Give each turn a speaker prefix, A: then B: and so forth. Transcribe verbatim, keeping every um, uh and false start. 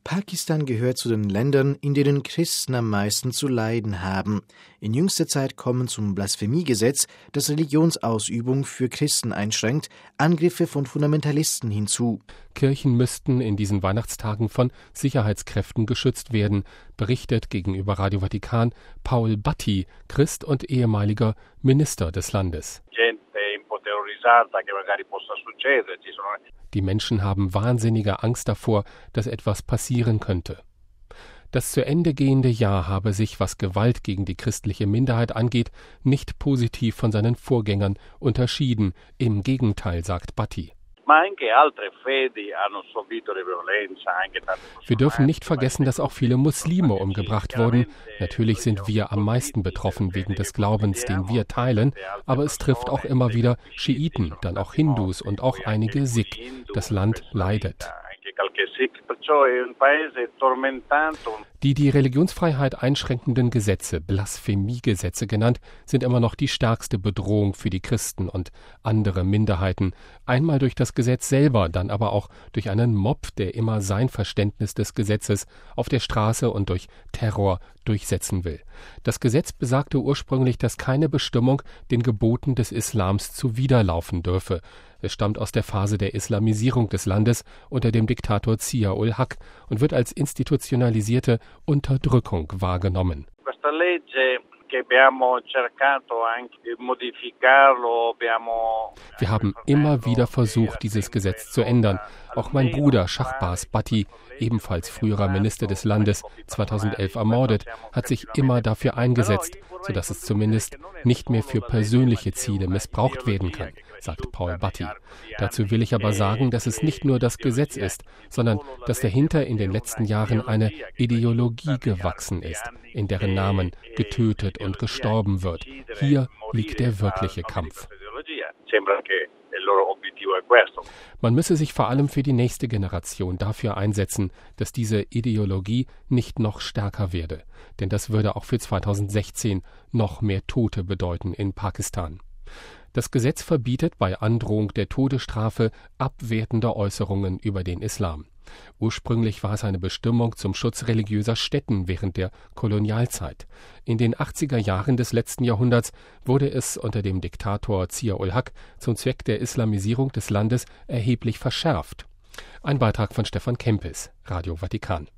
A: Pakistan gehört zu den Ländern, in denen Christen am meisten zu leiden haben. In jüngster Zeit kommen zum Blasphemiegesetz, das Religionsausübung für Christen einschränkt, Angriffe von Fundamentalisten hinzu.
B: Kirchen müssten in diesen Weihnachtstagen von Sicherheitskräften geschützt werden, berichtet gegenüber Radio Vatikan Paul Batti, Christ und ehemaliger Minister des Landes. Die Menschen haben wahnsinnige Angst davor, dass etwas passieren könnte. Das zu Ende gehende Jahr habe sich, was Gewalt gegen die christliche Minderheit angeht, nicht positiv von seinen Vorgängern unterschieden. Im Gegenteil, sagt Batti. Wir dürfen nicht vergessen, dass auch viele Muslime umgebracht wurden. Natürlich sind wir am meisten betroffen wegen des Glaubens, den wir teilen, aber es trifft auch immer wieder Schiiten, dann auch Hindus und auch einige Sikh. Das Land leidet. Die die Religionsfreiheit einschränkenden Gesetze, Blasphemiegesetze genannt, sind immer noch die stärkste Bedrohung für die Christen und andere Minderheiten. Einmal durch das Gesetz selber, dann aber auch durch einen Mob, der immer sein Verständnis des Gesetzes auf der Straße und durch Terror durchsetzen will. Das Gesetz besagte ursprünglich, dass keine Bestimmung den Geboten des Islams zuwiderlaufen dürfe. Es stammt aus der Phase der Islamisierung des Landes unter dem Diktator Zia-ul-Haq und wird als institutionalisierte Unterdrückung wahrgenommen. Wir haben immer wieder versucht, dieses Gesetz zu ändern. Auch mein Bruder Shahbaz Bhatti, ebenfalls früherer Minister des Landes, zweitausendelf ermordet, hat sich immer dafür eingesetzt, sodass es zumindest nicht mehr für persönliche Ziele missbraucht werden kann, sagt Paul Bhatti. Dazu will ich aber sagen, dass es nicht nur das Gesetz ist, sondern dass dahinter in den letzten Jahren eine Ideologie gewachsen ist, in deren Namen getötet und gestorben wird. Hier liegt der wirkliche Kampf. Man müsse sich vor allem für die nächste Generation dafür einsetzen, dass diese Ideologie nicht noch stärker werde. Denn das würde auch für zweitausendsechzehn noch mehr Tote bedeuten in Pakistan. Das Gesetz verbietet bei Androhung der Todesstrafe abwertende Äußerungen über den Islam. Ursprünglich war es eine Bestimmung zum Schutz religiöser Stätten während der Kolonialzeit. In den achtziger Jahren des letzten Jahrhunderts wurde es unter dem Diktator Zia-ul-Haq zum Zweck der Islamisierung des Landes erheblich verschärft. Ein Beitrag von Stefan Kempis, Radio Vatikan.